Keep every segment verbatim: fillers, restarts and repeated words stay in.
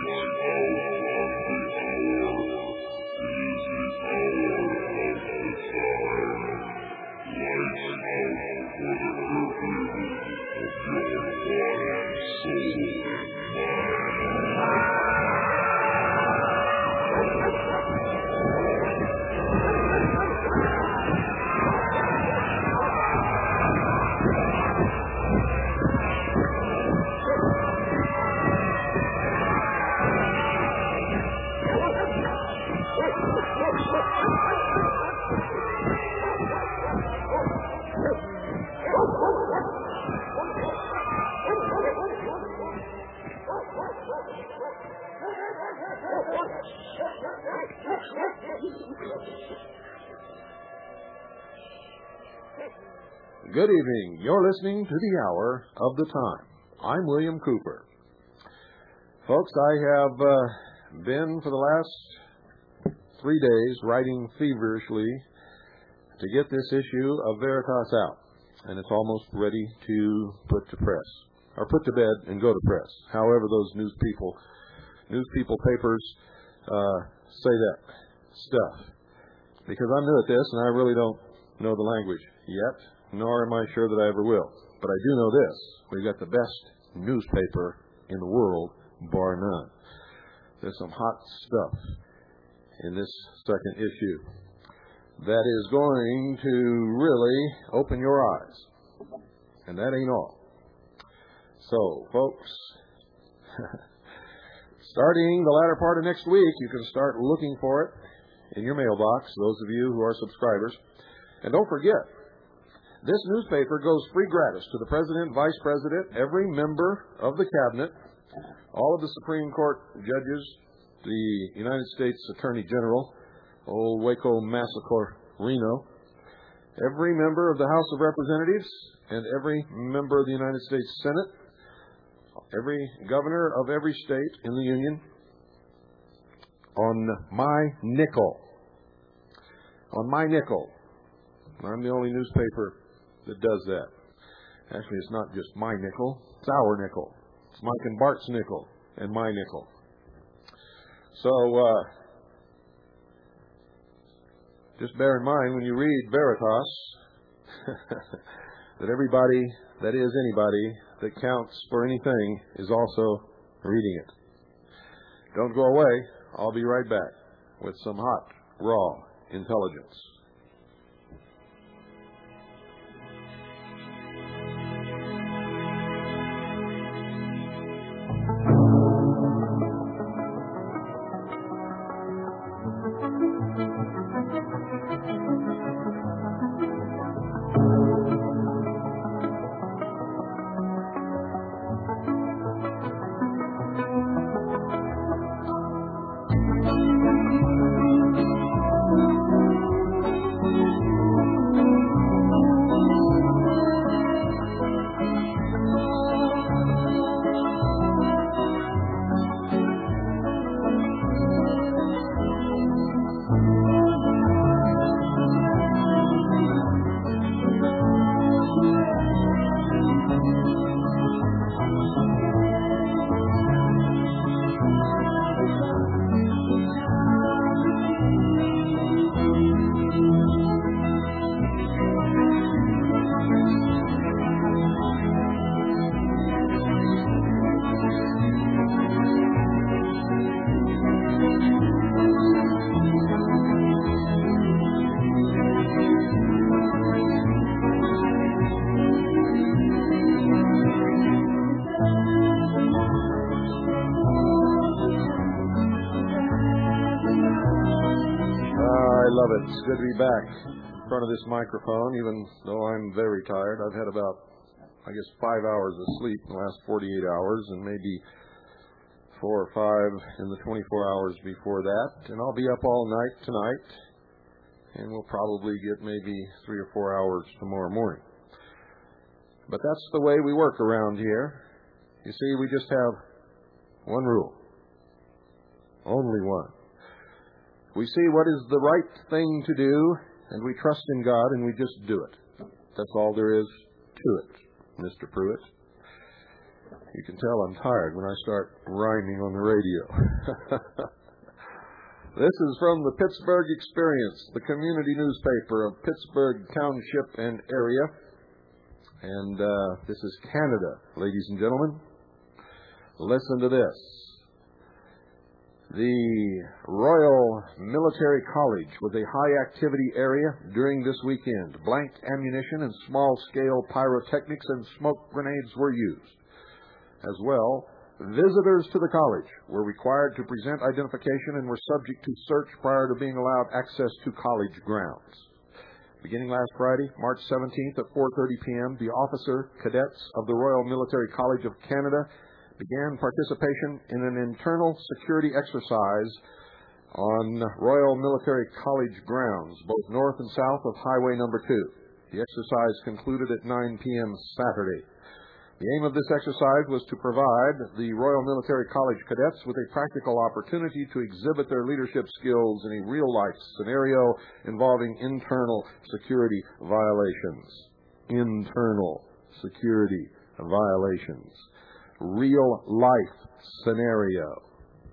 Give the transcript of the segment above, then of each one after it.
Good evening. You're listening to the Hour of the Time. I'm William Cooper. Folks, I have uh, been for the last three days writing feverishly to get this issue of Veritas out, and it's almost ready to put to press, or put to bed and go to press. However, those news people, news people papers uh, say that stuff, because I'm new at this and I really don't know the language yet. Nor am I sure that I ever will. But I do know this. We've got the best newspaper in the world, bar none. There's some hot stuff in this second issue that is going to really open your eyes. And that ain't all. So, folks, starting the latter part of next week, you can start looking for it in your mailbox, those of you who are subscribers. And don't forget, this newspaper goes free gratis to the President, Vice President, every member of the Cabinet, all of the Supreme Court judges, the United States Attorney General, old Waco Massacre Reno, every member of the House of Representatives, and every member of the United States Senate, every governor of every state in the Union, on my nickel. On my nickel. I'm the only newspaper that does that. Actually, it's not just my nickel, it's our nickel. It's Mike and Bart's nickel and my nickel. So, uh, just bear in mind when you read Veritas that everybody, that is anybody, that counts for anything is also reading it. Don't go away. I'll be right back with some hot, raw intelligence. It's good to be back in front of this microphone, even though I'm very tired. I've had about, I guess, five hours of sleep in the last forty-eight hours, and maybe four or five in the twenty-four hours before that. And I'll be up all night tonight, and we'll probably get maybe three or four hours tomorrow morning. But that's the way we work around here. You see, we just have one rule. Only one. We see what is the right thing to do, and we trust in God, and we just do it. That's all there is to it, Mister Pruitt. You can tell I'm tired when I start rhyming on the radio. This is from the Pittsburgh Experience, the community newspaper of Pittsburgh Township and area. And uh, this is Canada, ladies and gentlemen. Listen to this. The Royal Military College was a high-activity area during this weekend. Blank ammunition and small-scale pyrotechnics and smoke grenades were used. As well, visitors to the college were required to present identification and were subject to search prior to being allowed access to college grounds. Beginning last Friday, March seventeenth at four thirty p.m., the officer cadets of the Royal Military College of Canada began participation in an internal security exercise on Royal Military College grounds, both north and south of Highway number two. The exercise concluded at nine p.m. Saturday. The aim of this exercise was to provide the Royal Military College cadets with a practical opportunity to exhibit their leadership skills in a real-life scenario involving internal security violations. Internal security violations. Real-life scenario.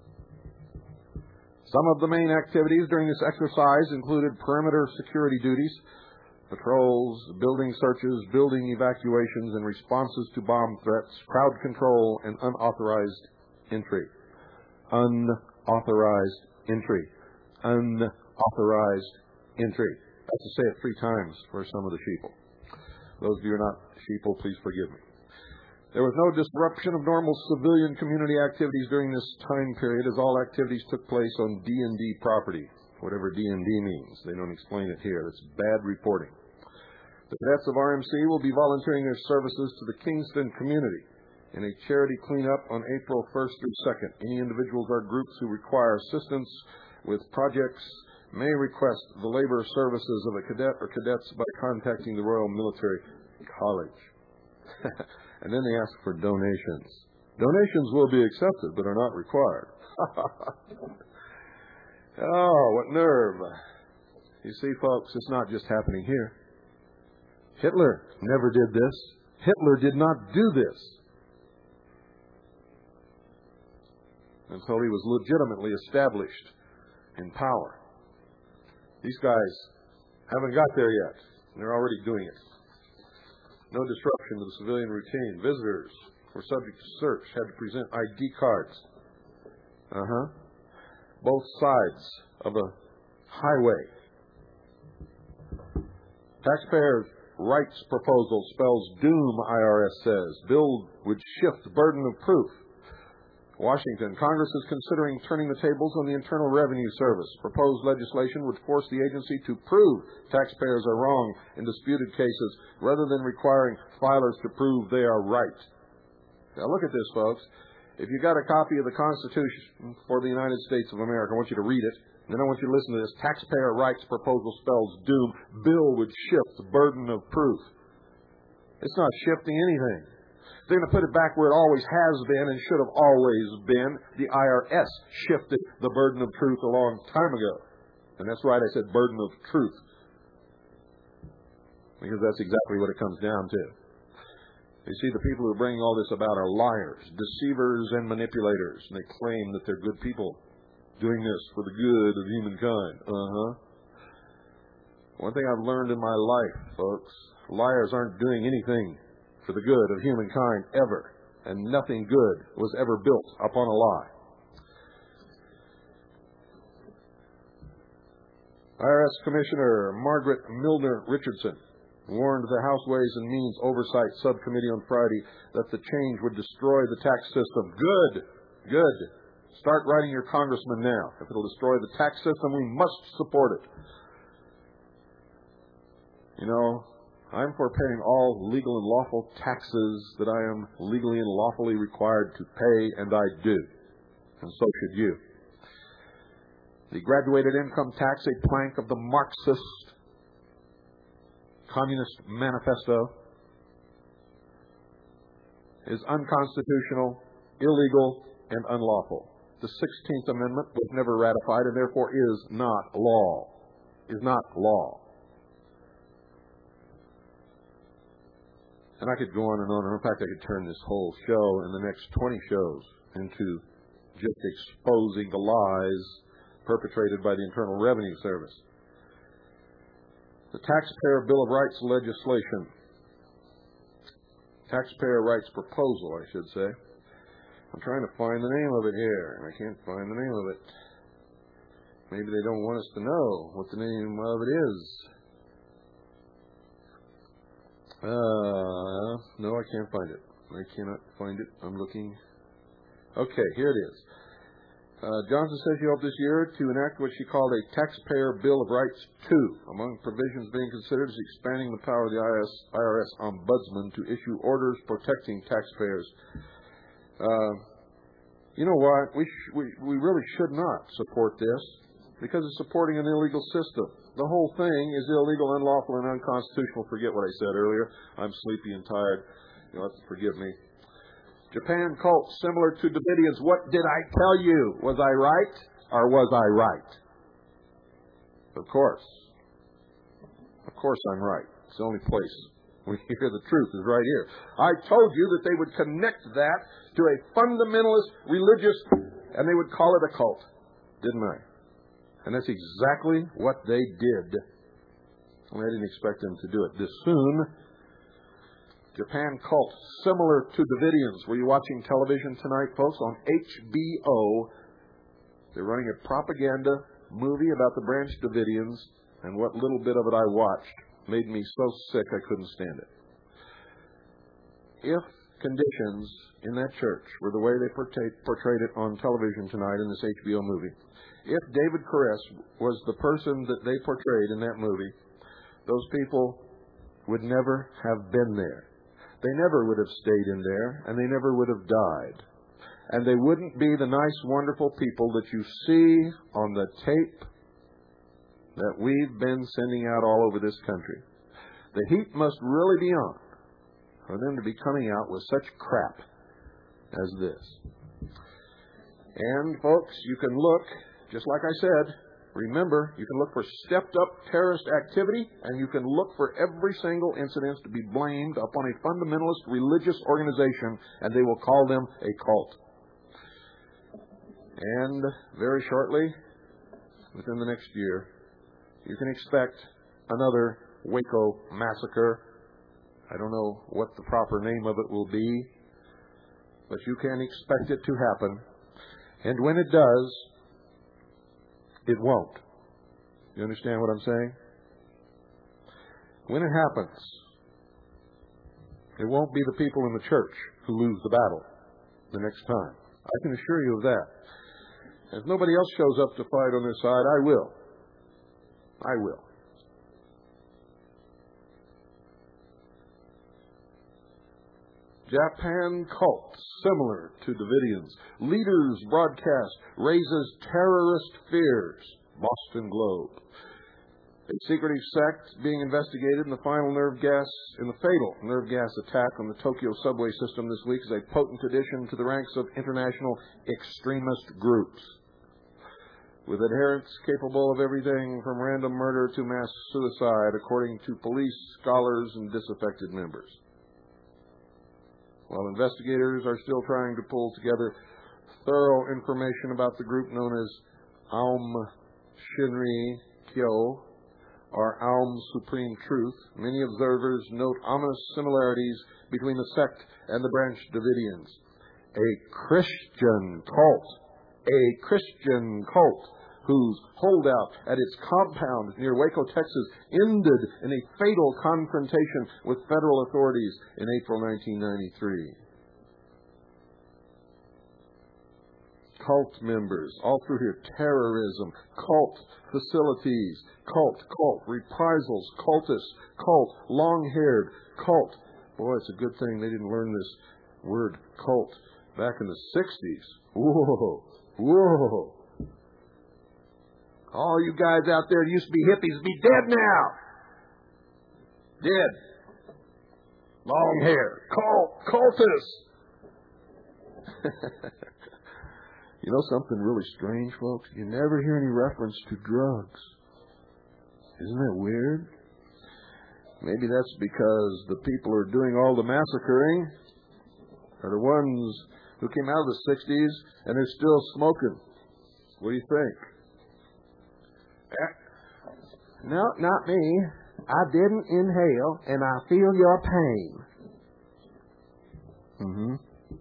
Some of the main activities during this exercise included perimeter security duties, patrols, building searches, building evacuations, and responses to bomb threats, crowd control, and unauthorized entry. Unauthorized entry. Unauthorized entry. I have to say it three times for some of the sheeple. Those of you who are not sheeple, please forgive me. There was no disruption of normal civilian community activities during this time period, as all activities took place on D and D property. Whatever D and D means. They don't explain it here. It's bad reporting. The cadets of R M C will be volunteering their services to the Kingston community in a charity cleanup on April first through second. Any individuals or groups who require assistance with projects may request the labor services of a cadet or cadets by contacting the Royal Military College. And then they ask for donations. Donations will be accepted but are not required. Oh, what nerve. You see, folks, it's not just happening here. Hitler never did this. Hitler did not do this until he was legitimately established in power. These guys haven't got there yet. They're already doing it. No disruption to the civilian routine. Visitors were subject to search, had to present I D cards. Uh-huh. Both sides of a highway. Taxpayers' rights proposal spells doom, I R S says. Bill would shift the burden of proof. Washington, Congress is considering turning the tables on the Internal Revenue Service. Proposed legislation would force the agency to prove taxpayers are wrong in disputed cases rather than requiring filers to prove they are right. Now look at this, folks. If you got a copy of the Constitution for the United States of America, I want you to read it. Then I want you to listen to this. Taxpayer rights proposal spells doom. Bill would shift the burden of proof. It's not shifting anything. They're going to put it back where it always has been and should have always been. The I R S shifted the burden of truth a long time ago. And that's right, I said burden of truth. Because that's exactly what it comes down to. You see, the people who are bringing all this about are liars, deceivers, and manipulators. And they claim that they're good people doing this for the good of humankind. Uh-huh. One thing I've learned in my life, folks, liars aren't doing anything for the good of humankind ever. And nothing good was ever built upon a lie. I R S Commissioner Margaret Milner Richardson warned the House Ways and Means Oversight Subcommittee on Friday that the change would destroy the tax system. Good. Good. Start writing your congressman now. If it'll destroy the tax system, we must support it. You know, I'm for paying all legal and lawful taxes that I am legally and lawfully required to pay, and I do. And so should you. The graduated income tax, a plank of the Marxist Communist Manifesto, is unconstitutional, illegal, and unlawful. The sixteenth Amendment was never ratified and therefore is not law. Is not law. And I could go on and on. In fact, I could turn this whole show and the next twenty shows into just exposing the lies perpetrated by the Internal Revenue Service. The Taxpayer Bill of Rights legislation. Taxpayer Rights proposal, I should say. I'm trying to find the name of it here, and I can't find the name of it. Maybe they don't want us to know what the name of it is. Uh, no, I can't find it. I cannot find it. I'm looking. Okay, here it is. Uh, Johnson says she hoped this year to enact what she called a Taxpayer Bill of Rights two. Among provisions being considered is expanding the power of the I R S Ombudsman to issue orders protecting taxpayers. Uh, you know what? We, sh- we we really should not support this because it's supporting an illegal system. The whole thing is illegal, unlawful, and unconstitutional. Forget what I said earlier. I'm sleepy and tired. You'll have to forgive me. Japan cult similar to Davidians. What did I tell you? Was I right or was I right? Of course. Of course I'm right. It's the only place we hear the truth is right here. I told you that they would connect that to a fundamentalist religious, and they would call it a cult. Didn't I? And that's exactly what they did. And I didn't expect them to do it this soon. Japan cult, similar to Davidians. Were you watching television tonight, folks? On H B O, they're running a propaganda movie about the Branch Davidians, and what little bit of it I watched made me so sick I couldn't stand it. If conditions in that church were the way they portrayed, portrayed it on television tonight in this H B O movie, if David Koresh was the person that they portrayed in that movie, those people would never have been there. They never would have stayed in there, and they never would have died. And they wouldn't be the nice, wonderful people that you see on the tape that we've been sending out all over this country. The heat must really be on for them to be coming out with such crap as this. And, folks, you can look, just like I said, remember, you can look for stepped-up terrorist activity, and you can look for every single incident to be blamed upon a fundamentalist religious organization, and they will call them a cult. And very shortly, within the next year, you can expect another Waco massacre. I don't know what the proper name of it will be, but you can expect it to happen. And when it does, it won't. You understand what I'm saying? When it happens, it won't be the people in the church who lose the battle the next time. I can assure you of that. If nobody else shows up to fight on their side, I will. I will. Japan cult, similar to Davidians. Leaders broadcast raises terrorist fears. Boston Globe. A secretive sect being investigated in the final nerve gas, in the fatal nerve gas attack on the Tokyo subway system this week is a potent addition to the ranks of international extremist groups, with adherents capable of everything from random murder to mass suicide, according to police, scholars, and disaffected members. While investigators are still trying to pull together thorough information about the group known as Aum Shinri Kyo, or Aum Supreme Truth, many observers note ominous similarities between the sect and the Branch Davidians. A Christian cult, a Christian cult, whose holdout at its compound near Waco, Texas, ended in a fatal confrontation with federal authorities in April nineteen ninety-three. Cult members, all through here, terrorism, cult facilities, cult, cult, reprisals, cultists, cult, long-haired, cult. Boy, it's a good thing they didn't learn this word cult back in the sixties. Whoa, whoa. All you guys out there that used to be hippies be dead now. Dead. Long hair. Cult. Cultists. You know something really strange, folks? You never hear any reference to drugs. Isn't that weird? Maybe that's because the people who are doing all the massacring are the ones who came out of the sixties and are still smoking. What do you think? No, not me. I didn't inhale, and I feel your pain. Mm-hmm.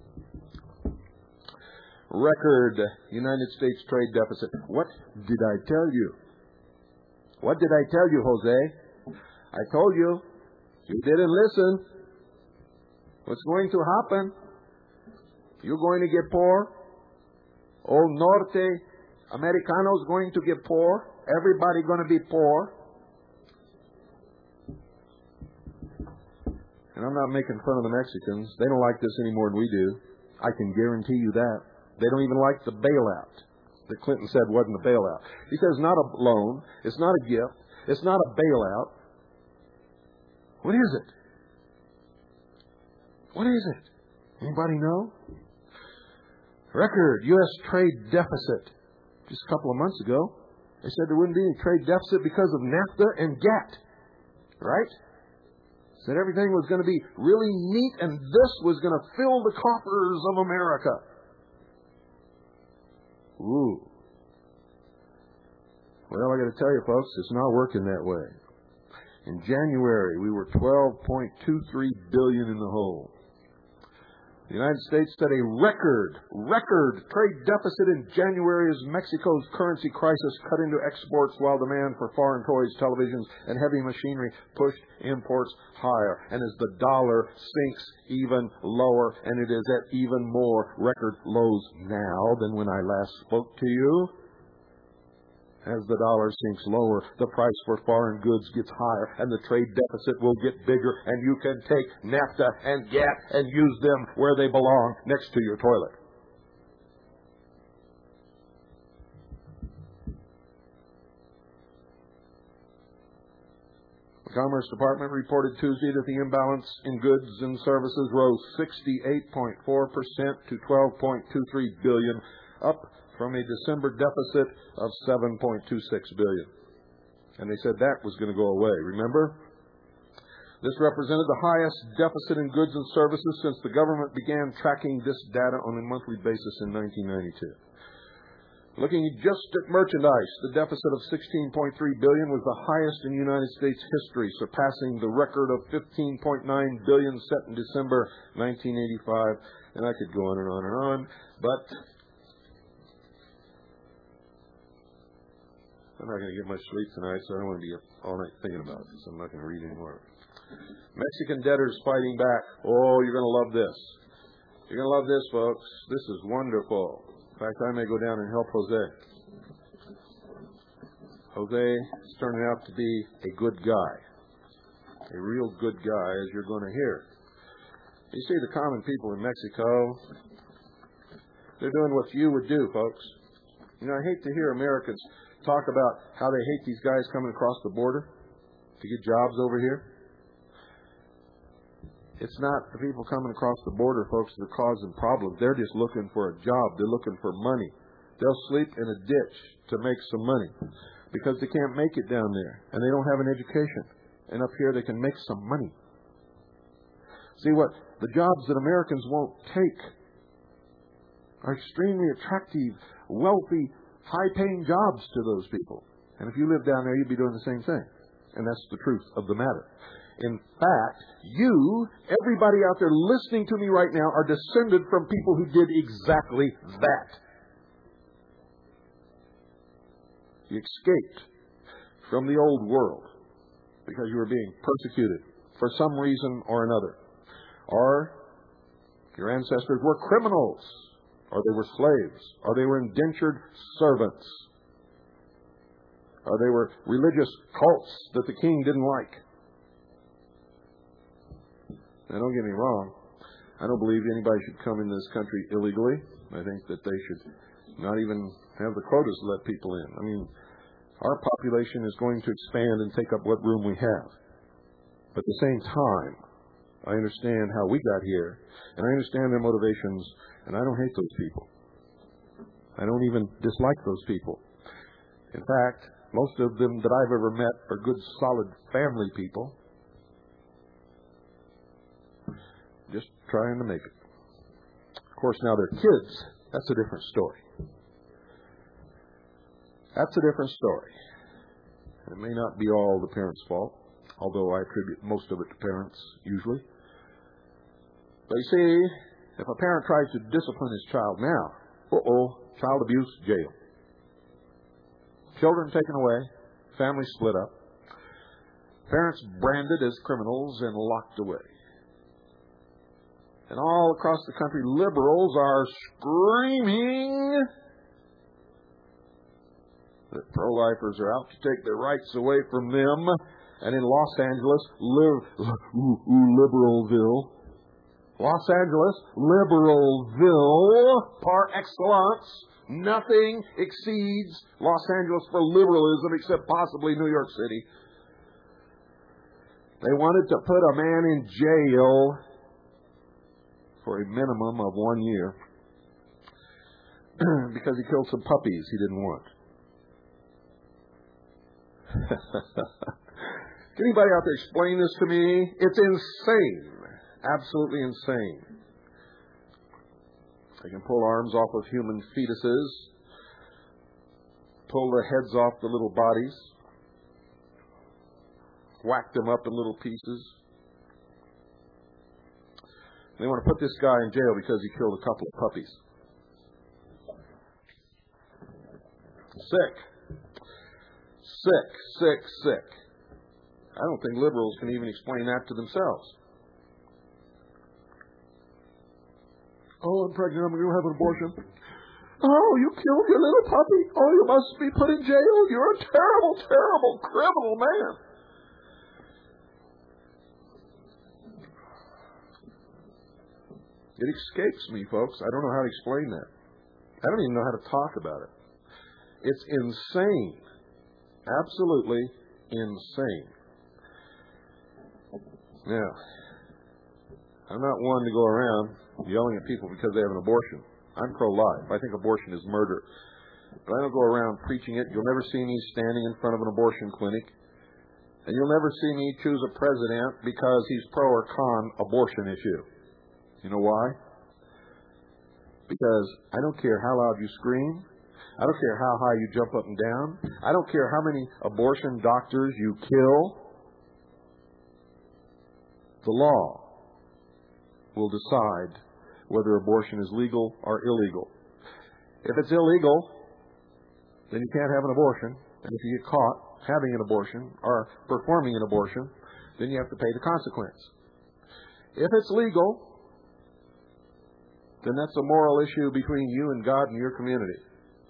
Record United States trade deficit. What did I tell you? What did I tell you, Jose? I told you. You didn't listen. What's going to happen? You're going to get poor. Old Norte Americano's going to get poor. Everybody going to be poor. And I'm not making fun of the Mexicans. They don't like this any more than we do. I can guarantee you that. They don't even like the bailout that Clinton said wasn't a bailout. He says it's not a loan. It's not a gift. It's not a bailout. What is it? What is it? Anybody know? Record U S trade deficit. Just a couple of months ago, they said there wouldn't be any trade deficit because of NAFTA and GATT. Right? Said everything was going to be really neat and this was going to fill the coffers of America. Ooh. Well, I got to tell you, folks, it's not working that way. In January, we were twelve point two three billion dollars in the hole. The United States set a record, record trade deficit in January as Mexico's currency crisis cut into exports while demand for foreign toys, televisions, and heavy machinery pushed imports higher. And as the dollar sinks even lower, and it is at even more record lows now than when I last spoke to you, as the dollar sinks lower, the price for foreign goods gets higher, and the trade deficit will get bigger, and you can take NAFTA and GATT and use them where they belong, next to your toilet. The Commerce Department reported Tuesday that the imbalance in goods and services rose sixty-eight point four percent to twelve point two three billion dollars, up from a December deficit of seven point two six billion dollars. And they said that was going to go away, remember? This represented the highest deficit in goods and services since the government began tracking this data on a monthly basis in nineteen ninety-two. Looking just at merchandise, the deficit of sixteen point three billion dollars was the highest in United States history, surpassing the record of fifteen point nine billion dollars set in December nineteen eighty-five. And I could go on and on and on, but I'm not going to get much sleep tonight, so I don't want to be up all night thinking about it, so I'm not going to read anymore. Mexican debtors fighting back. Oh, you're going to love this. You're going to love this, folks. This is wonderful. In fact, I may go down and help Jose. Jose is turning out to be a good guy. A real good guy, as you're going to hear. You see, the common people in Mexico, they're doing what you would do, folks. You know, I hate to hear Americans talk about how they hate these guys coming across the border to get jobs over here. It's not the people coming across the border, folks, that are causing problems. They're just looking for a job. They're looking for money. They'll sleep in a ditch to make some money because they can't make it down there and they don't have an education. And up here they can make some money. See what? The jobs that Americans won't take are extremely attractive, wealthy, high-paying jobs to those people. And if you live down there, you'd be doing the same thing. And that's the truth of the matter. In fact, you, everybody out there listening to me right now, are descended from people who did exactly that. You escaped from the old world because you were being persecuted for some reason or another. Or your ancestors were criminals, or they were slaves, or they were indentured servants, or they were religious cults that the king didn't like. Now, don't get me wrong. I don't believe anybody should come into this country illegally. I think that they should not even have the quotas to let people in. I mean, our population is going to expand and take up what room we have. But at the same time, I understand how we got here, and I understand their motivations, and I don't hate those people. I don't even dislike those people. In fact, most of them that I've ever met are good, solid family people. just trying to make it. Of course, now they're kids. That's a different story. That's a different story. And it may not be all the parents' fault, although I attribute most of it to parents, usually. But you see, if a parent tries to discipline his child now, uh-oh, child abuse, jail. Children taken away, families split up, parents branded as criminals and locked away. And all across the country, liberals are screaming that pro-lifers are out to take their rights away from them. And in Los Angeles, li- ooh, ooh, Liberalville, Los Angeles, Liberalville, par excellence, nothing exceeds Los Angeles for liberalism except possibly New York City. They wanted to put a man in jail for a minimum of one year because he killed some puppies he didn't want. Can anybody out there explain this to me? It's insane. Absolutely insane. They can pull arms off of human fetuses, pull the heads off the little bodies, whack them up in little pieces. They want to put this guy in jail because he killed a couple of puppies. Sick. Sick, sick, sick. I don't think liberals can even explain that to themselves. Oh, I'm pregnant. I'm going to have an abortion. Oh, you killed your little puppy. Oh, you must be put in jail. You're a terrible, terrible criminal man. It escapes me, folks. I don't know how to explain that. I don't even know how to talk about it. It's insane. Absolutely insane. Now, I'm not one to go around yelling at people because they have an abortion. I'm pro-life. I think abortion is murder. But I don't go around preaching it. You'll never see me standing in front of an abortion clinic. And you'll never see me choose a president because he's pro or con abortion issue. You know why? Because I don't care how loud you scream. I don't care how high you jump up and down. I don't care how many abortion doctors you kill. The law will decide whether abortion is legal or illegal. If it's illegal, then you can't have an abortion. And if you get caught having an abortion or performing an abortion, then you have to pay the consequence. If it's legal, then that's a moral issue between you and God and your community.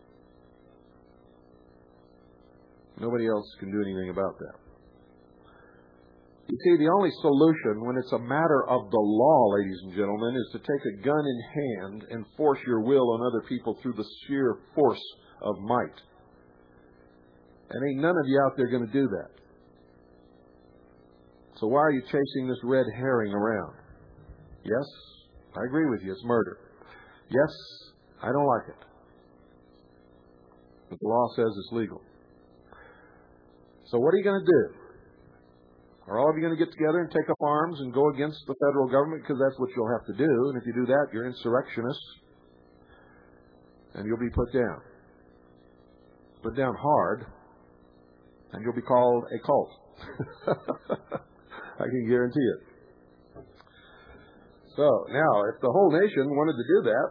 Nobody else can do anything about that. You see, the only solution when it's a matter of the law, ladies and gentlemen, is to take a gun in hand and force your will on other people through the sheer force of might. And ain't none of you out there going to do that. So why are you chasing this red herring around? Yes, I agree with you. It's murder. Yes, I don't like it. But the law says it's legal. So what are you going to do? Are all of you going to get together and take up arms and go against the federal government? Because that's what you'll have to do. And if you do that, you're insurrectionists. And you'll be put down. Put down hard. And you'll be called a cult. I can guarantee it. So, now, if the whole nation wanted to do that,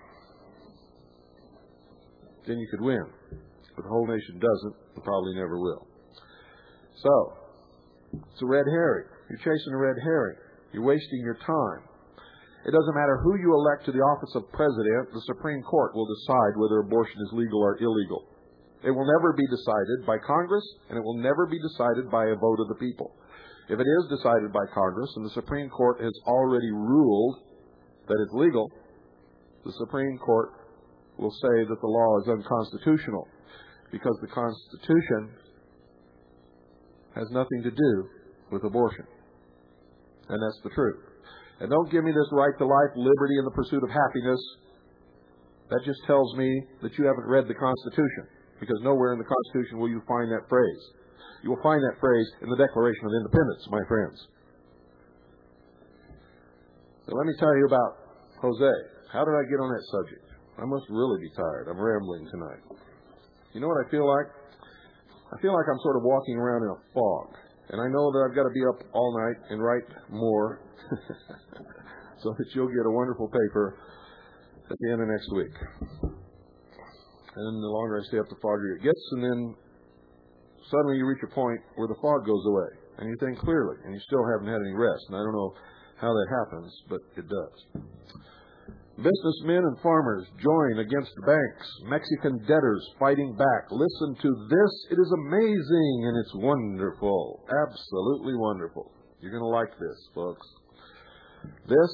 then you could win. But the whole nation doesn't and probably never will. So, it's a red herring. You're chasing a red herring. You're wasting your time. It doesn't matter who you elect to the office of president, the Supreme Court will decide whether abortion is legal or illegal. It will never be decided by Congress, and it will never be decided by a vote of the people. If it is decided by Congress, and the Supreme Court has already ruled that it's legal, the Supreme Court will say that the law is unconstitutional, because the Constitution has nothing to do with abortion. And that's the truth. And don't give me this right to life, liberty, and the pursuit of happiness. That just tells me that you haven't read the Constitution, because nowhere in the Constitution will you find that phrase. You will find that phrase in the Declaration of Independence, my friends. But let me tell you about Jose. How did I get on that subject? I must really be tired. I'm rambling tonight. You know what I feel like? I feel like I'm sort of walking around in a fog. And I know that I've got to be up all night and write more so that you'll get a wonderful paper at the end of next week. And the longer I stay up, the foggier it gets. And then suddenly you reach a point where the fog goes away. And you think clearly. And you still haven't had any rest. And I don't know how that happens, but it does. Businessmen and farmers join against banks. Mexican debtors fighting back. Listen to this. It is amazing and it's wonderful. Absolutely wonderful. You're going to like this, folks. This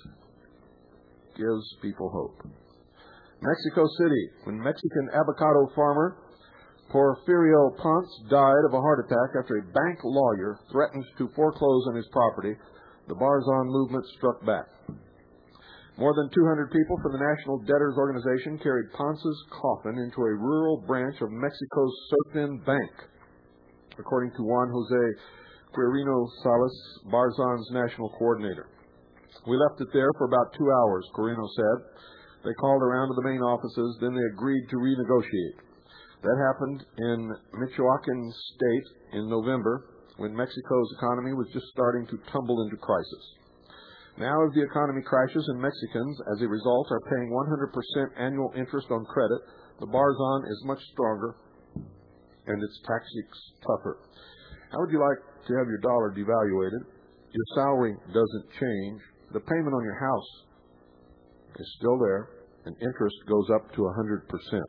gives people hope. Mexico City, when Mexican avocado farmer Porfirio Ponce died of a heart attack after a bank lawyer threatened to foreclose on his property, the Barzan movement struck back. More than two hundred people from the National Debtors Organization carried Ponce's coffin into a rural branch of Mexico's Surfin Bank, according to Juan Jose Quirino Salas, Barzan's national coordinator. We left it there for about two hours, Quirino said. They called around to the main offices, then they agreed to renegotiate. That happened in Michoacan State in November, when Mexico's economy was just starting to tumble into crisis. Now, as the economy crashes and Mexicans, as a result, are paying one hundred percent annual interest on credit, the Barzan is much stronger and its tactics tougher. How would you like to have your dollar devaluated? Your salary doesn't change. The payment on your house is still there, and interest goes up to one hundred percent.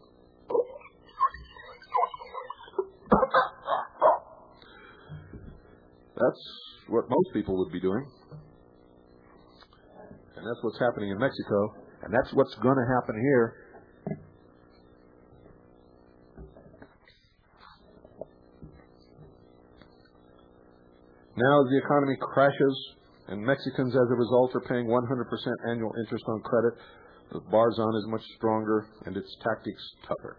That's what most people would be doing. And that's what's happening in Mexico. And that's what's going to happen here. Now, as the economy crashes and Mexicans, as a result, are paying one hundred percent annual interest on credit, the Barzan is much stronger and its tactics tougher.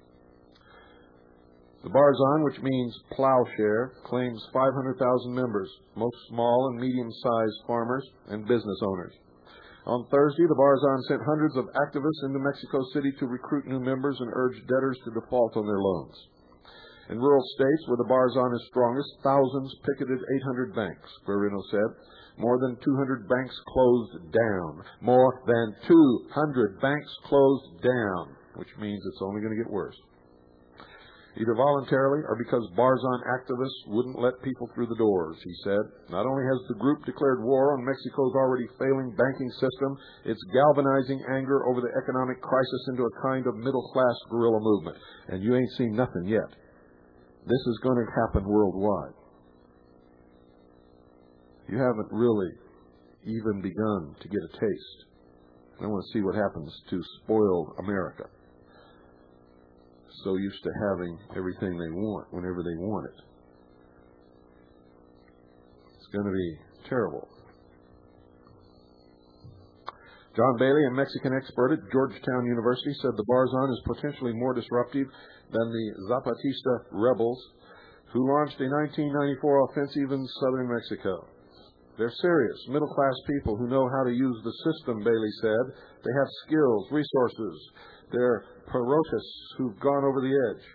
The Barzan, which means plowshare, claims five hundred thousand members, most small and medium-sized farmers and business owners. On Thursday, the Barzan sent hundreds of activists into Mexico City to recruit new members and urge debtors to default on their loans. In rural states where the Barzan is strongest, thousands picketed eight hundred banks, Guerrero said. More than two hundred banks closed down. More than two hundred banks closed down, which means it's only going to get worse. Either voluntarily or because Barzan activists wouldn't let people through the doors, he said. Not only has the group declared war on Mexico's already failing banking system, it's galvanizing anger over the economic crisis into a kind of middle-class guerrilla movement. And you ain't seen nothing yet. This is going to happen worldwide. You haven't really even begun to get a taste. I want to see what happens to spoiled America. So used to having everything they want whenever they want it. It's going to be terrible. John Bailey, a Mexican expert at Georgetown University, said the Barzan is potentially more disruptive than the Zapatista rebels who launched a nineteen ninety-four offensive in southern Mexico. They're serious, middle-class people who know how to use the system, Bailey said. They have skills, resources. They're Perotists who've gone over the edge.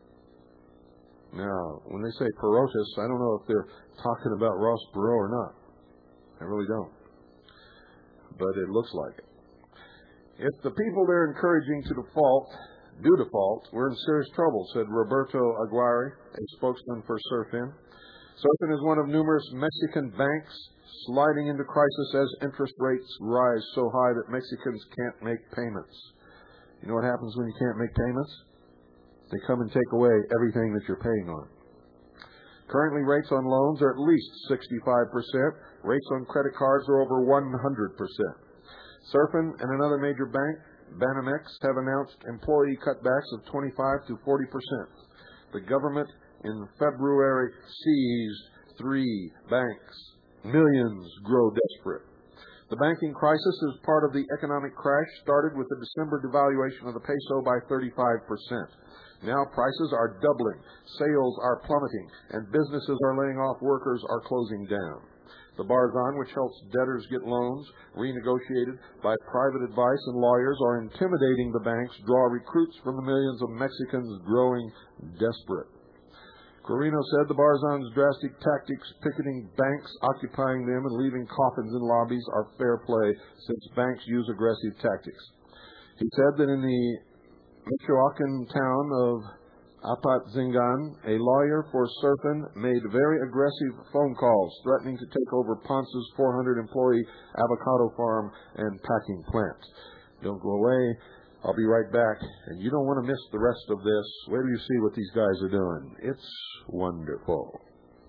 Now, when they say Perotists, I don't know if they're talking about Ross Perot or not. I really don't. But it looks like it. If the people they're encouraging to default do default, we're in serious trouble, said Roberto Aguirre, a spokesman for Surfin. Surfin is one of numerous Mexican banks sliding into crisis as interest rates rise so high that Mexicans can't make payments. You know what happens when you can't make payments? They come and take away everything that you're paying on. Currently, rates on loans are at least sixty-five percent. Rates on credit cards are over one hundred percent. Surfin and another major bank, Banamex, have announced employee cutbacks of twenty-five to forty percent. The government in February seized three banks. Millions grow desperate. The banking crisis is part of the economic crash started with the December devaluation of the peso by thirty-five percent. Now prices are doubling, sales are plummeting, and businesses are laying off workers or closing down. The Barzan, which helps debtors get loans renegotiated by private advice and lawyers, are intimidating the banks, draw recruits from the millions of Mexicans growing desperate. Corino said the Barzan's drastic tactics, picketing banks, occupying them, and leaving coffins in lobbies are fair play since banks use aggressive tactics. He said that in the Michoacan town of Apatzingan, a lawyer for Surfin made very aggressive phone calls, threatening to take over Ponce's four hundred employee avocado farm and packing plant. Don't go away. I'll be right back. And you don't want to miss the rest of this. Wait till you see what these guys are doing. It's wonderful.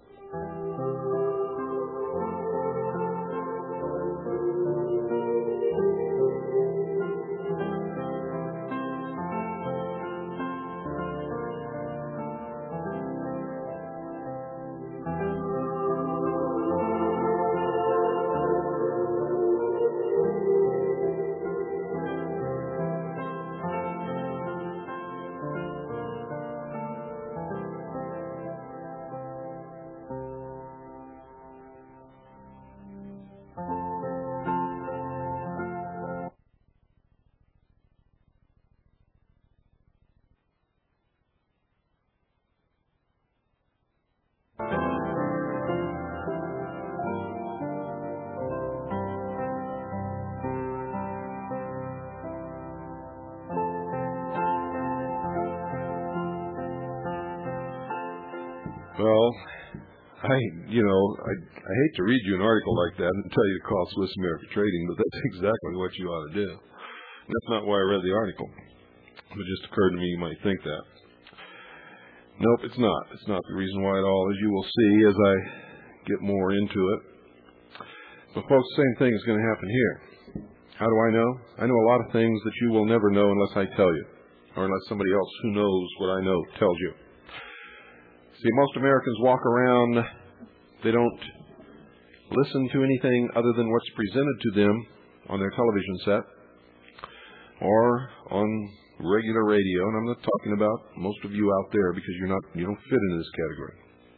Well, I, you know, I, I hate to read you an article like that and tell you to call Swiss America Trading, but that's exactly what you ought to do. And that's not why I read the article. It just occurred to me you might think that. Nope, it's not. It's not the reason why at all, as you will see as I get more into it. But folks, the same thing is going to happen here. How do I know? I know a lot of things that you will never know unless I tell you, or unless somebody else who knows what I know tells you. See, most Americans walk around, they don't listen to anything other than what's presented to them on their television set or on regular radio. And I'm not talking about most of you out there because you're not, you don't fit into this category.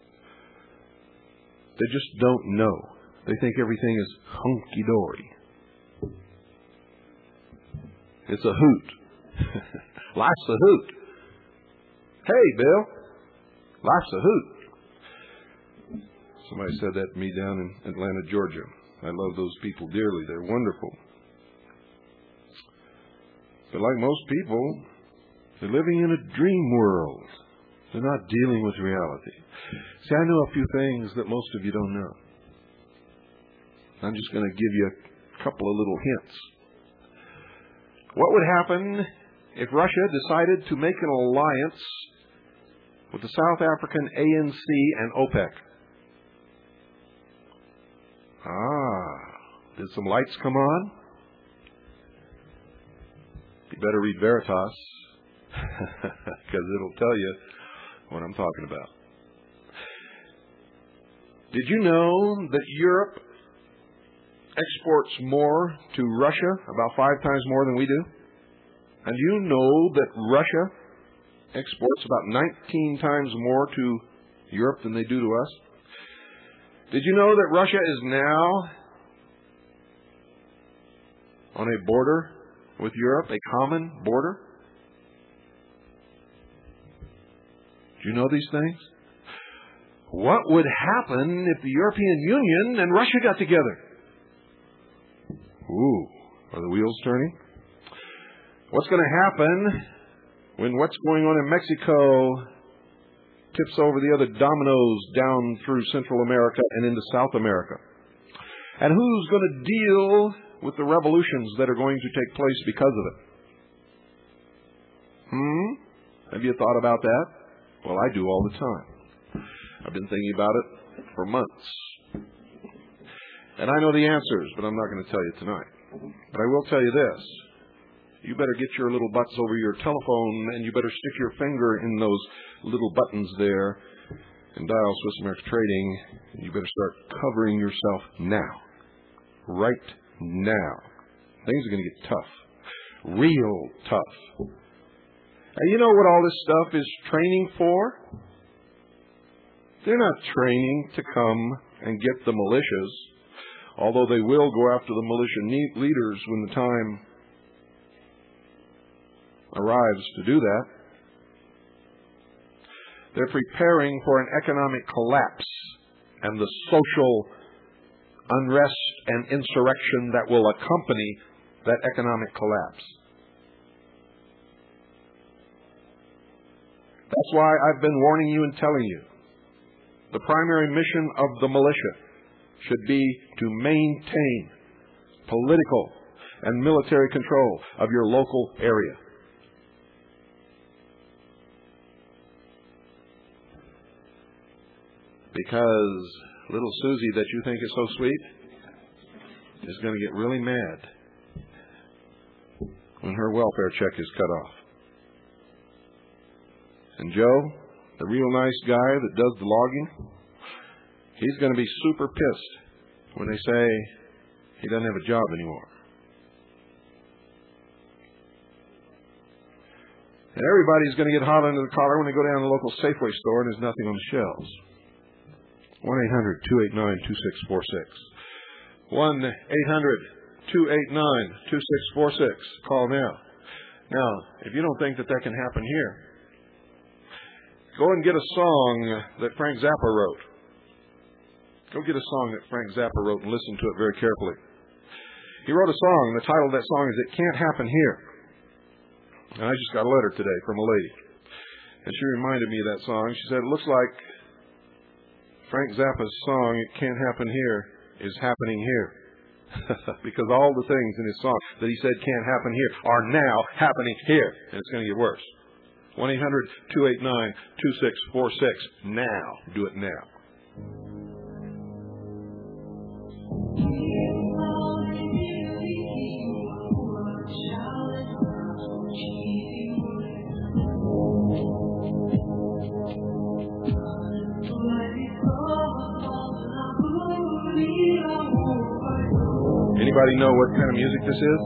They just don't know. They think everything is hunky-dory. It's a hoot. Life's a hoot. Hey, Bill. Life's a hoot. Somebody said that to me down in Atlanta, Georgia. I love those people dearly. They're wonderful. But like most people, they're living in a dream world. They're not dealing with reality. See, I know a few things that most of you don't know. I'm just going to give you a couple of little hints. What would happen if Russia decided to make an alliance with the South African A N C and OPEC? Ah, did some lights come on? You better read Veritas, because it'll tell you what I'm talking about. Did you know that Europe exports more to Russia, about five times more than we do? And you know that Russia exports about nineteen times more to Europe than they do to us? Did you know that Russia is now on a border with Europe, a common border? Do you know these things? What would happen if the European Union and Russia got together? Ooh, are the wheels turning? What's going to happen when what's going on in Mexico tips over the other dominoes down through Central America and into South America? And who's going to deal with the revolutions that are going to take place because of it? Hmm? Have you thought about that? Well, I do all the time. I've been thinking about it for months. And I know the answers, but I'm not going to tell you tonight. But I will tell you this. You better get your little butts over your telephone, and you better stick your finger in those little buttons there and dial Swiss America Trading. And you better start covering yourself now. Right now. Things are going to get tough. Real tough. And you know what all this stuff is training for? They're not training to come and get the militias. although they will go after the militia leaders when the time arrives to do that. They're preparing for an economic collapse and the social unrest and insurrection that will accompany that economic collapse. That's why I've been warning you and telling you. The primary mission of the militia should be to maintain political and military control of your local area. Because little Susie that you think is so sweet is going to get really mad when her welfare check is cut off. And Joe, the real nice guy that does the logging, he's going to be super pissed when they say he doesn't have a job anymore. And everybody's going to get hot under the collar when they go down to the local Safeway store and there's nothing on the shelves. one eight hundred two eight nine two six four six. one eight hundred two eight nine two six four six. Call now. Now, if you don't think that that can happen here, go and get a song that Frank Zappa wrote. Go get a song that Frank Zappa wrote and listen to it very carefully. He wrote a song. The title of that song is It Can't Happen Here. And I just got a letter today from a lady. And she reminded me of that song. She said, it looks like Frank Zappa's song, It Can't Happen Here, is happening here. Because all the things in his song that he said can't happen here are now happening here. And it's going to get worse. one eight hundred two eight nine two six four six. Now. Do it now. Anybody know what kind of music this is?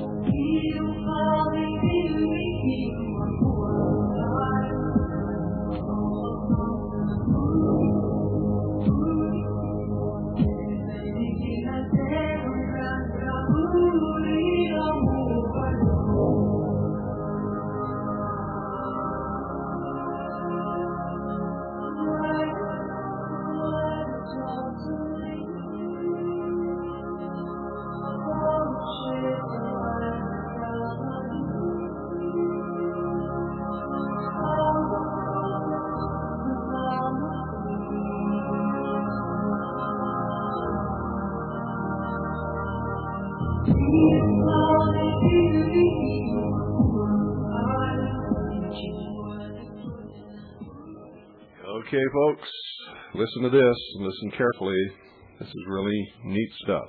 Okay, folks, listen to this and listen carefully. This is really neat stuff.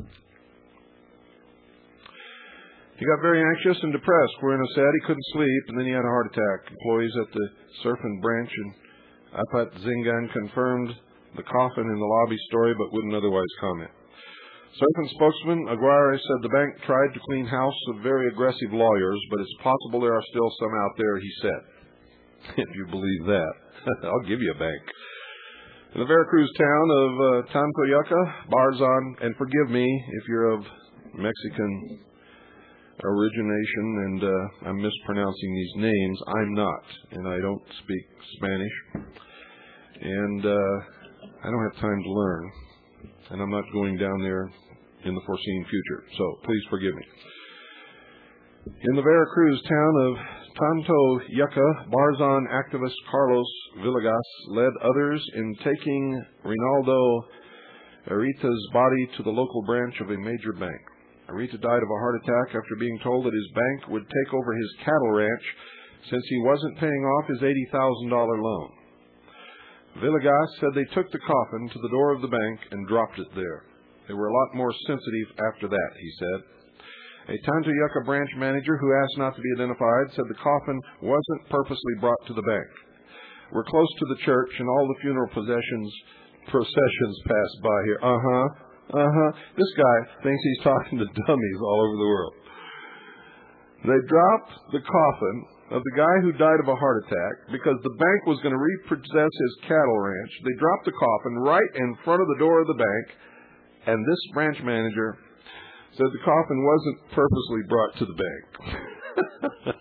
He got very anxious and depressed. Werner said he couldn't sleep, and then he had a heart attack. Employees at the Surfing branch in Apat Zingan confirmed the coffin in the lobby story, but wouldn't otherwise comment. Surfing spokesman Aguirre said the bank tried to clean house of very aggressive lawyers, but it's possible there are still some out there, he said. If you believe that, I'll give you a bank. In the Veracruz town of uh, Tancoyaca, Barzan, and forgive me if you're of Mexican origination and uh, I'm mispronouncing these names. I'm not, and I don't speak Spanish, and uh, I don't have time to learn, and I'm not going down there in the foreseen future, so please forgive me. In the Veracruz town of Tantoyuca, Barzan activist Carlos Villegas led others in taking Rinaldo Arita's body to the local branch of a major bank. Arita died of a heart attack after being told that his bank would take over his cattle ranch since he wasn't paying off his eighty thousand dollars loan. Villegas said they took the coffin to the door of the bank and dropped it there. They were a lot more sensitive after that, he said. A Tantoyuca branch manager who asked not to be identified said the coffin wasn't purposely brought to the bank. We're close to the church and all the funeral possessions, processions pass by here. Uh-huh, uh-huh. This guy thinks he's talking to dummies all over the world. They dropped the coffin of the guy who died of a heart attack because the bank was going to repossess his cattle ranch. They dropped the coffin right in front of the door of the bank, And this branch manager said the coffin wasn't purposely brought to the bank.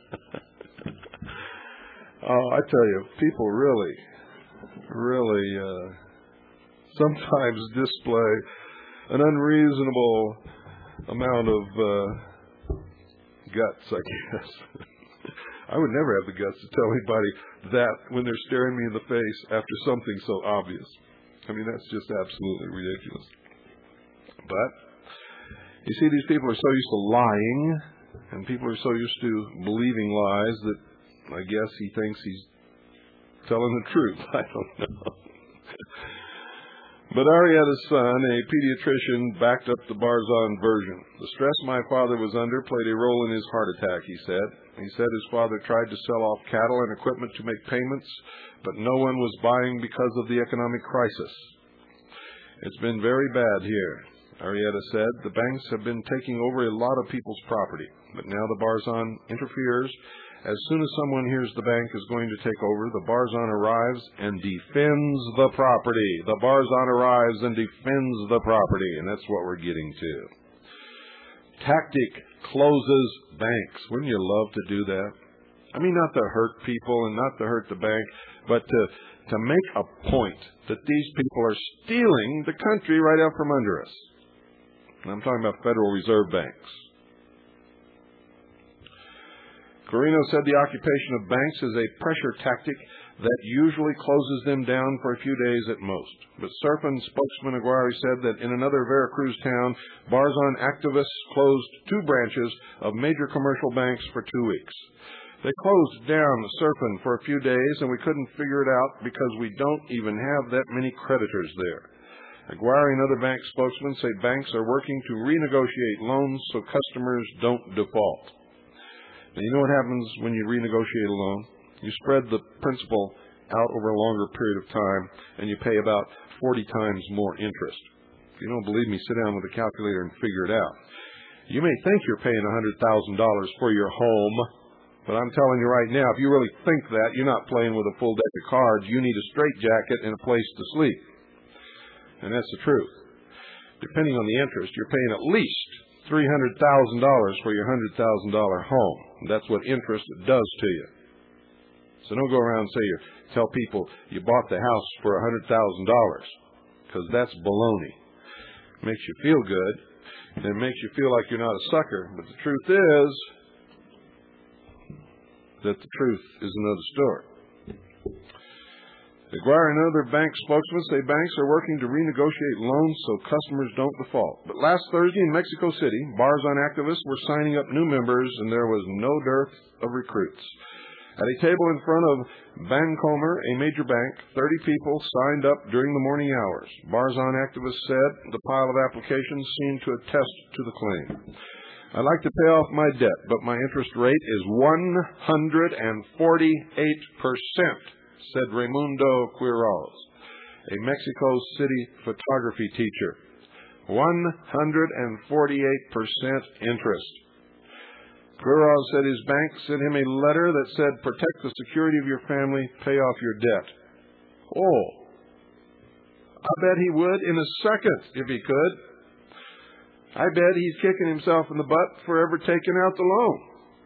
Oh, I tell you, people really, really uh, sometimes display an unreasonable amount of uh, guts, I guess. I would never have the guts to tell anybody that when they're staring me in the face after something so obvious. I mean, that's just absolutely ridiculous. But, you see, these people are so used to lying, and people are so used to believing lies that I guess he thinks he's telling the truth. I don't know. But Arietta's son, a pediatrician, backed up the Barzan version. The stress my father was under played a role in his heart attack, he said. He said his father tried to sell off cattle and equipment to make payments, but no one was buying because of the economic crisis. It's been very bad here, Arietta said. The banks have been taking over a lot of people's property, but now the Barzan interferes. As soon as someone hears the bank is going to take over, the Barzan arrives and defends the property. The Barzan arrives and defends the property, and that's what we're getting to. Tactic closes banks. Wouldn't you love to do that? I mean, not to hurt people and not to hurt the bank, but to, to make a point that these people are stealing the country right out from under us. And I'm talking about Federal Reserve banks. Carino said the occupation of banks is a pressure tactic that usually closes them down for a few days at most. But Serpin spokesman Aguirre said that in another Veracruz town, Barzan activists closed two branches of major commercial banks for two weeks. They closed down Serpin for a few days, and we couldn't figure it out because we don't even have that many creditors there. Aguirre and other bank spokesmen say banks are working to renegotiate loans so customers don't default. Now, you know what happens when you renegotiate a loan? You spread the principal out over a longer period of time, and you pay about forty times more interest. If you don't believe me, sit down with a calculator and figure it out. You may think you're paying one hundred thousand dollars for your home, but I'm telling you right now, if you really think that, you're not playing with a full deck of cards. You need a straitjacket and a place to sleep. And that's the truth. Depending on the interest, you're paying at least three hundred thousand dollars for your one hundred thousand dollars home. That's what interest does to you. So don't go around and say you tell people you bought the house for one hundred thousand dollars, because that's baloney. It makes you feel good, and it makes you feel like you're not a sucker. But the truth is that the truth is another story. Aguirre and other bank spokesmen say banks are working to renegotiate loans so customers don't default. But last Thursday in Mexico City, Barzan activists were signing up new members, and there was no dearth of recruits. At a table in front of Bancomer, a major bank, thirty people signed up during the morning hours. Barzan activists said the pile of applications seemed to attest to the claim. I'd like to pay off my debt, but my interest rate is one hundred forty-eight percent. Said Raimundo Quiroz, a Mexico City photography teacher. one hundred forty-eight percent interest. Quiroz said his bank sent him a letter that said, protect the security of your family, pay off your debt. Oh, I bet he would in a second if he could. I bet he's kicking himself in the butt for ever taking out the loan.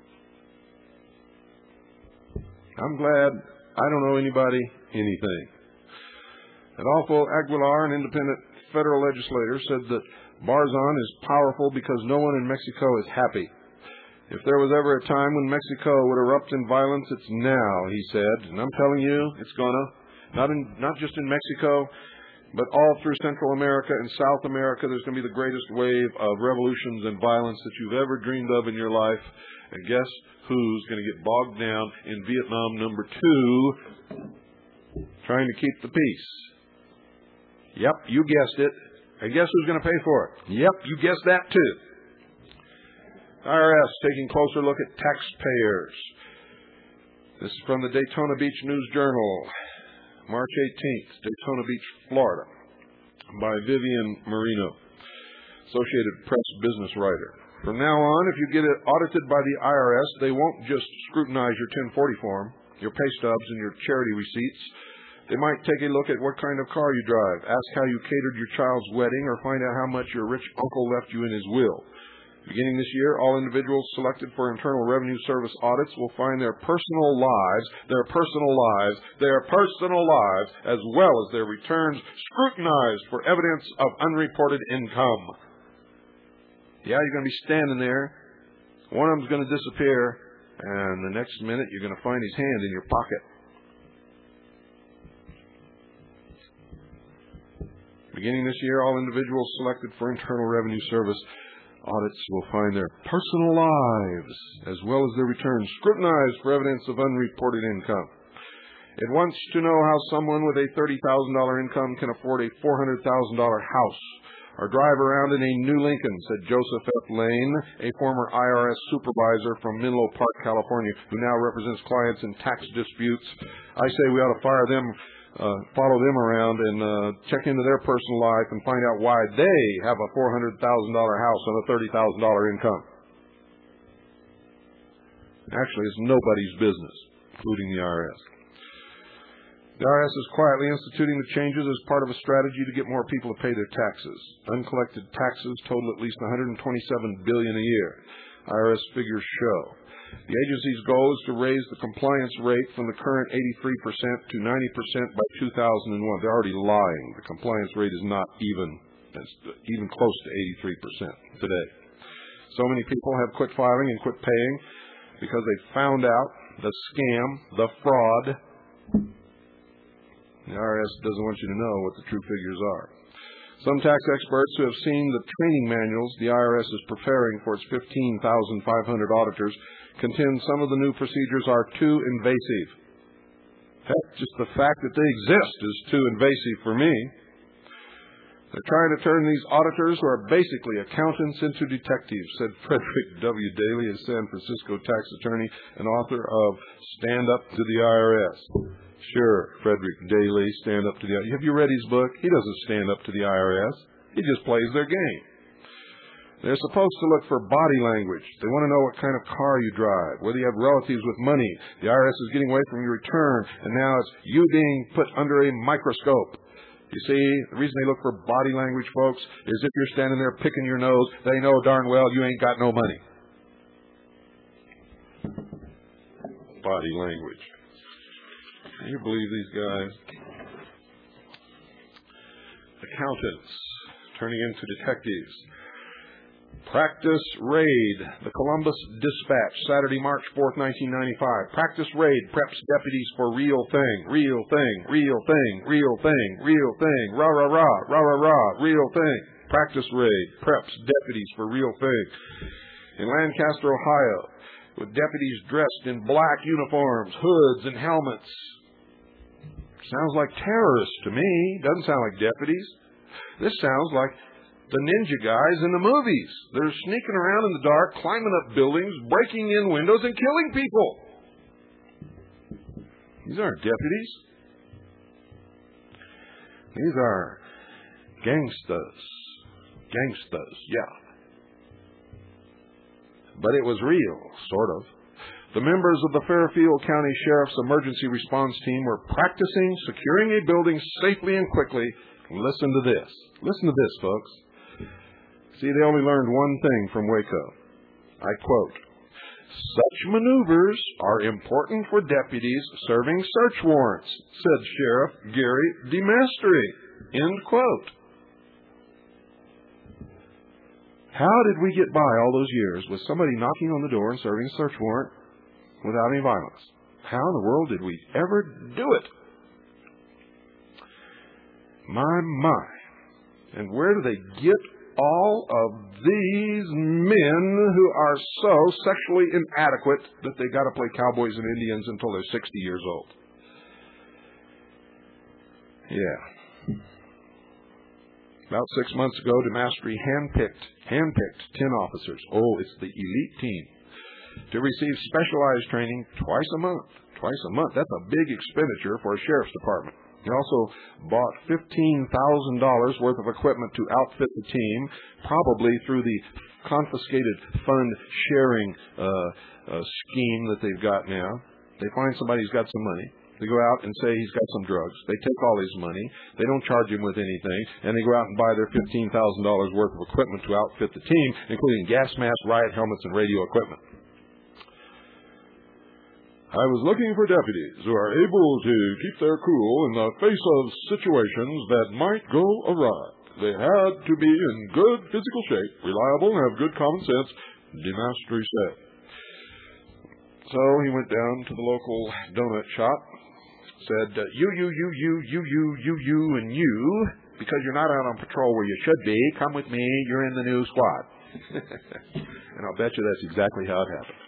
I'm glad I don't owe anybody anything. Adolfo Aguilar, an independent federal legislator, said that Barzan is powerful because no one in Mexico is happy. If there was ever a time when Mexico would erupt in violence, it's now, he said. And I'm telling you, it's gonna. Not in, not just in Mexico, but all through Central America and South America, there's going to be the greatest wave of revolutions and violence that you've ever dreamed of in your life. And guess who's going to get bogged down in Vietnam number two, trying to keep the peace? Yep, you guessed it. And guess who's going to pay for it? Yep, you guessed that too. I R S taking a closer look at taxpayers. This is from the Daytona Beach News Journal, March eighteenth, Daytona Beach, Florida, by Vivian Marino, Associated Press business writer. From now on, if you get it audited by the I R S, they won't just scrutinize your ten forty form, your pay stubs, and your charity receipts. They might take a look at what kind of car you drive, ask how you catered your child's wedding, or find out how much your rich uncle left you in his will. Beginning this year, all individuals selected for Internal Revenue Service audits will find their personal lives, their personal lives, their personal lives, as well as their returns scrutinized for evidence of unreported income. Yeah, you're going to be standing there. One of them's going to disappear, and the next minute you're going to find his hand in your pocket. Beginning this year, all individuals selected for Internal Revenue Service audits will find their personal lives, as well as their returns, scrutinized for evidence of unreported income. It wants to know how someone with a thirty thousand dollars income can afford a four hundred thousand dollars house or drive around in a new Lincoln, said Joseph F. Lane, a former I R S supervisor from Menlo Park, California, who now represents clients in tax disputes. I say we ought to fire them Uh, follow them around and uh, check into their personal life and find out why they have a four hundred thousand dollars house on a thirty thousand dollars income. Actually, it's nobody's business, including the I R S. The I R S is quietly instituting the changes as part of a strategy to get more people to pay their taxes. Uncollected taxes total at least one hundred twenty-seven billion dollars a year. I R S figures show. The agency's goal is to raise the compliance rate from the current eighty-three percent to ninety percent by two thousand one. They're already lying. The compliance rate is not even, even close to eighty-three percent today. So many people have quit filing and quit paying because they found out the scam, the fraud. The I R S doesn't want you to know what the true figures are. Some tax experts who have seen the training manuals the I R S is preparing for its fifteen thousand five hundred auditors contend some of the new procedures are too invasive. Heck, just the fact that they exist is too invasive for me. They're trying to turn these auditors, who are basically accountants, into detectives, said Frederick W. Daly, a San Francisco tax attorney and author of Stand Up to the I R S. Sure, Frederick Daly, Stand Up to the I R S. Have you read his book? He doesn't stand up to the I R S. He just plays their game. They're supposed to look for body language. They want to know what kind of car you drive, whether you have relatives with money. The I R S is getting away from your return, and now it's you being put under a microscope. You see, the reason they look for body language, folks, is if you're standing there picking your nose, they know darn well you ain't got no money. Body language. Can you believe these guys? Accountants turning into detectives. Practice Raid, the Columbus Dispatch, Saturday, March fourth, nineteen ninety-five. Practice Raid preps deputies for real thing, real thing, real thing, real thing, real thing, rah, rah, rah, rah, rah, rah, real thing. Practice Raid preps deputies for real thing. In Lancaster, Ohio, with deputies dressed in black uniforms, hoods, and helmets. Sounds like terrorists to me. Doesn't sound like deputies. This sounds like the ninja guys in the movies. They're sneaking around in the dark, climbing up buildings, breaking in windows, and killing people. These aren't deputies. These are gangstas. Gangstas, yeah. But it was real, sort of. The members of the Fairfield County Sheriff's Emergency Response Team were practicing securing a building safely and quickly. Listen to this. Listen to this, folks. See, they only learned one thing from Waco. I quote, "Such maneuvers are important for deputies serving search warrants," said Sheriff Gary DeMastri. End quote. How did we get by all those years with somebody knocking on the door and serving a search warrant without any violence? How in the world did we ever do it? My, my. And where do they get all of these men who are so sexually inadequate that they got to play cowboys and Indians until they're sixty years old? Yeah. About six months ago, DeMastri handpicked, handpicked ten officers. Oh, it's the elite team. To receive specialized training twice a month. Twice a month. That's a big expenditure for a sheriff's department. He also bought fifteen thousand dollars worth of equipment to outfit the team, probably through the confiscated fund sharing uh, uh, scheme that they've got now. They find somebody who's got some money. They go out and say he's got some drugs. They take all his money. They don't charge him with anything. And they go out and buy their fifteen thousand dollars worth of equipment to outfit the team, including gas masks, riot helmets, and radio equipment. I was looking for deputies who are able to keep their cool in the face of situations that might go awry. They had to be in good physical shape, reliable, and have good common sense, DeMastri said. So he went down to the local donut shop, said, uh, you, you, you, you, you, you, you, you, and you, because you're not out on patrol where you should be, come with me, you're in the new squad. And I'll bet you that's exactly how it happened.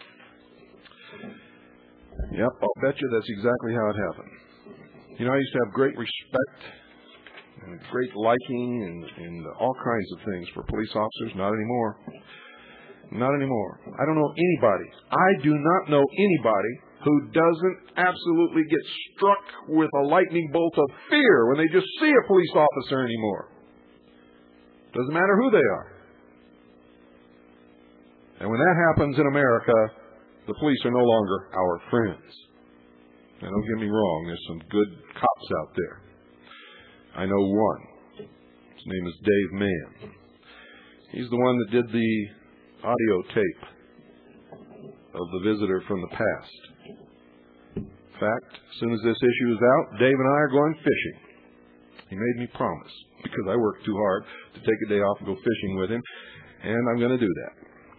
Yep, I'll bet you that's exactly how it happened. You know, I used to have great respect and great liking and, and all kinds of things for police officers. Not anymore. Not anymore. I don't know anybody. I do not know anybody who doesn't absolutely get struck with a lightning bolt of fear when they just see a police officer anymore. Doesn't matter who they are. And when that happens in America, the police are no longer our friends. Now, don't get me wrong, there's some good cops out there. I know one. His name is Dave Mann. He's the one that did the audio tape of the visitor from the past. In fact, as soon as this issue is out, Dave and I are going fishing. He made me promise, because I worked too hard, to take a day off and go fishing with him, and I'm going to do that.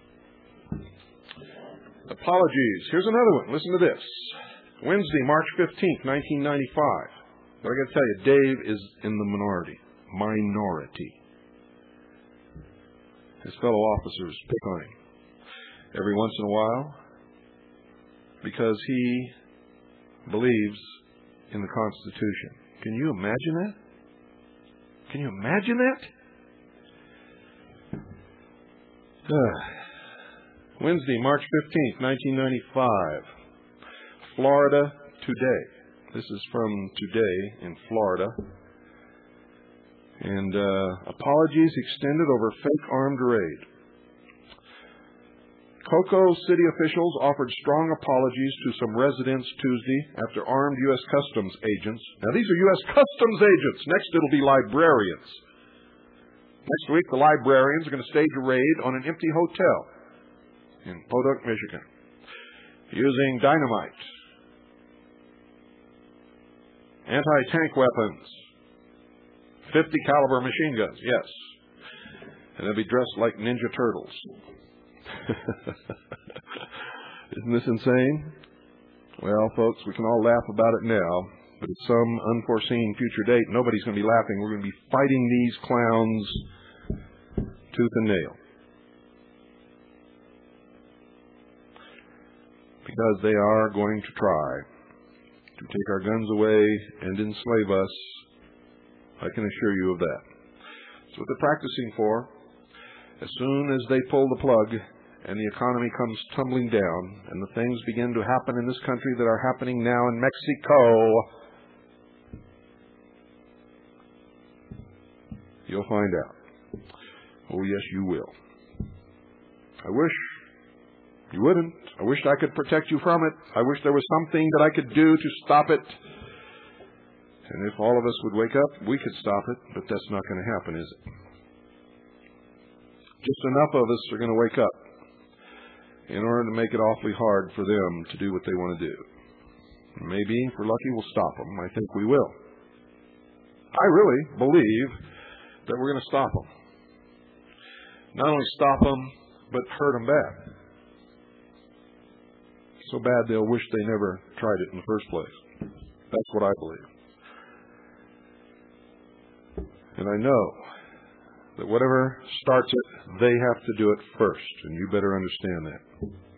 Apologies. Here's another one. Listen to this. Wednesday, March fifteenth, nineteen ninety-five. But I got to tell you, Dave is in the minority. Minority. His fellow officers pick on him every once in a while because he believes in the Constitution. Can you imagine that? Can you imagine that? Uh. Wednesday, March fifteenth, nineteen ninety-five. Florida Today. This is from Today in Florida. And uh, apologies extended over fake armed raid. Cocoa City officials offered strong apologies to some residents Tuesday after armed U S Customs agents. Now, these are U S Customs agents. Next, it'll be librarians. Next week, the librarians are going to stage a raid on an empty hotel in Podunk, Michigan, using dynamite, anti-tank weapons, fifty caliber machine guns, yes. And they'll be dressed like Ninja Turtles. Isn't this insane? Well, folks, we can all laugh about it now, but at some unforeseen future date, nobody's going to be laughing. We're going to be fighting these clowns tooth and nail. Because they are going to try to take our guns away and enslave us. I can assure you of that. That's what they're practicing for. As soon as they pull the plug and the economy comes tumbling down and the things begin to happen in this country that are happening now in Mexico, you'll find out. Oh, yes, you will. I wish you wouldn't. I wish I could protect you from it. I wish there was something that I could do to stop it. And if all of us would wake up, we could stop it, but that's not going to happen, is it? Just enough of us are going to wake up in order to make it awfully hard for them to do what they want to do. Maybe, if we're lucky, we'll stop them. I think we will. I really believe that we're going to stop them. Not only stop them, but hurt them bad. So bad they'll wish they never tried it in the first place. That's what I believe. And I know that whatever starts it, they have to do it first, and you better understand that.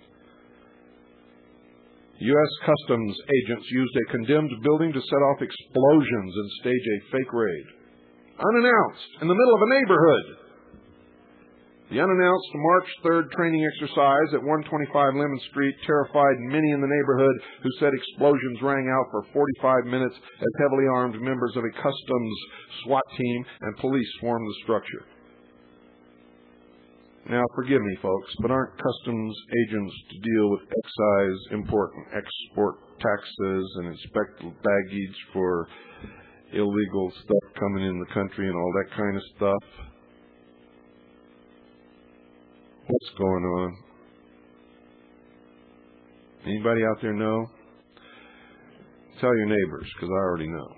U S Customs agents used a condemned building to set off explosions and stage a fake raid. Unannounced, in the middle of a neighborhood. The unannounced March third training exercise at one twenty-five Lemon Street terrified many in the neighborhood, who said explosions rang out for forty-five minutes as heavily armed members of a customs SWAT team and police swarmed the structure. Now, forgive me, folks, but aren't customs agents to deal with excise, import and export taxes and inspect baggage for illegal stuff coming in the country and all that kind of stuff? What's going on? Anybody out there know? Tell your neighbors, because I already know.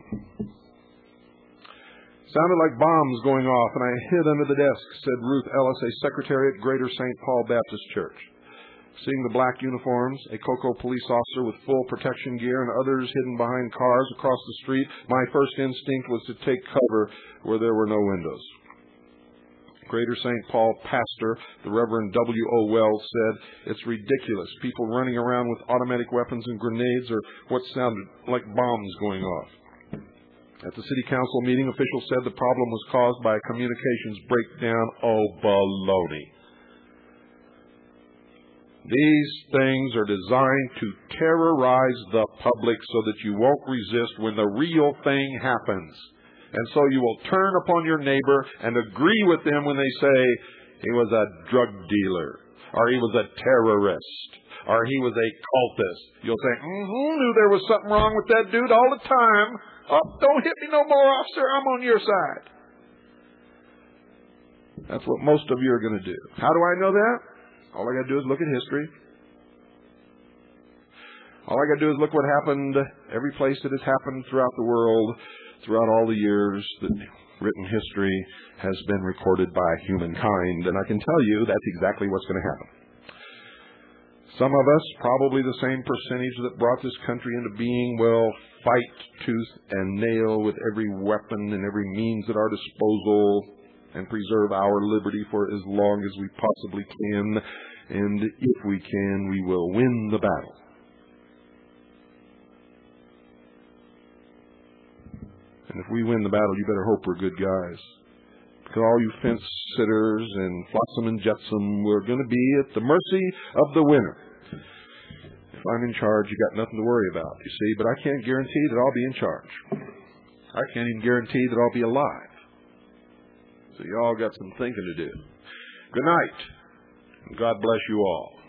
Sounded like bombs going off, and I hid under the desk, said Ruth Ellis, a secretary at Greater Saint Paul Baptist Church. Seeing the black uniforms, a Cocoa police officer with full protection gear, and others hidden behind cars across the street, my first instinct was to take cover where there were no windows. Greater Saint Paul pastor, the Reverend W O Wells, said, "It's ridiculous. People running around with automatic weapons and grenades or what sounded like bombs going off." At the city council meeting, officials said the problem was caused by a communications breakdown. Oh, baloney. These things are designed to terrorize the public so that you won't resist when the real thing happens. And so you will turn upon your neighbor and agree with them when they say he was a drug dealer, or he was a terrorist, or he was a cultist. You'll say, mm-hmm, knew there was something wrong with that dude all the time. Oh, don't hit me no more, officer. I'm on your side. That's what most of you are going to do. How do I know that? All I got to do is look at history. All I got to do is look what happened every place that has happened throughout the world, throughout all the years that written history has been recorded by humankind. And I can tell you that's exactly what's going to happen. Some of us, probably the same percentage that brought this country into being, will fight tooth and nail with every weapon and every means at our disposal and preserve our liberty for as long as we possibly can. And if we can, we will win the battle. And if we win the battle, you better hope we're good guys. Because all you fence sitters and flotsam and jetsam, we're going to be at the mercy of the winner. If I'm in charge, you got nothing to worry about, you see. But I can't guarantee that I'll be in charge. I can't even guarantee that I'll be alive. So you all got some thinking to do. Good night. And God bless you all.